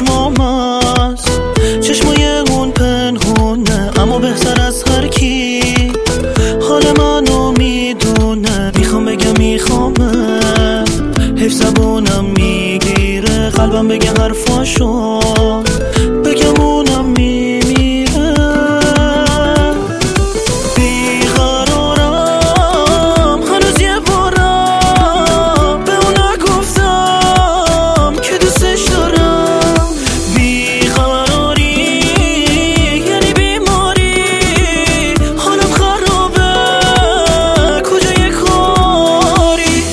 چشمام هست، چشمای اون پنهونه اما بهتر از هر کی. حال منو میدونه، میخوام بگم میخوامه، حیف زبونم میگیره قلبم بگه حرفاشو، بگم اونم میمیره. بیقرارم هنوز یه بارم به اون نگفتم که دوستش دارم. بیقراری یعنی بیماری، حالم خرابه کجای کاری.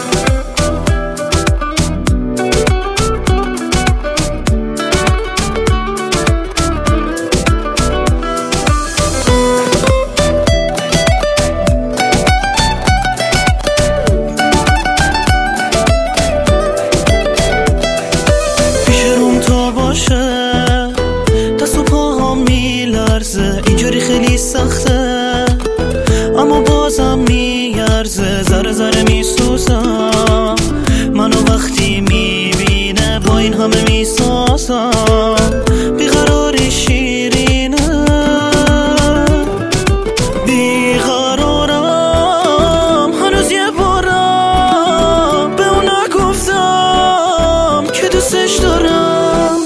دست و پاهم میلرزه، اینجوری خیلی سخته اما بازم میارزه. ذره ذره میسوزم، منو وقتی میبینه با این همه میسازم. بیقراری شیرینه، بیقرارم هنوز یه بارم به اون نگفتم که دوستش دارم.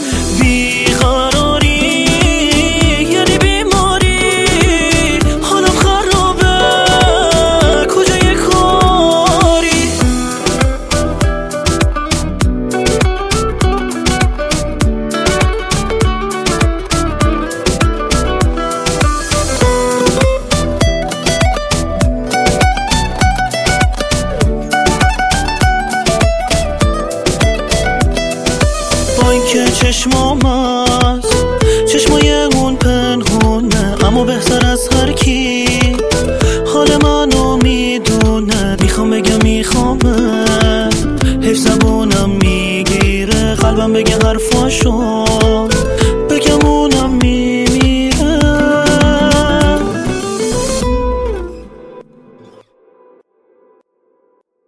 با اینکه چشمام هست، چشمای اون پنهونه اما بهتر از هر کی. حال منو میدونه، میخوام بگم میخوامه، حیف زبونم میگیره قلبم بگه حرفاشو.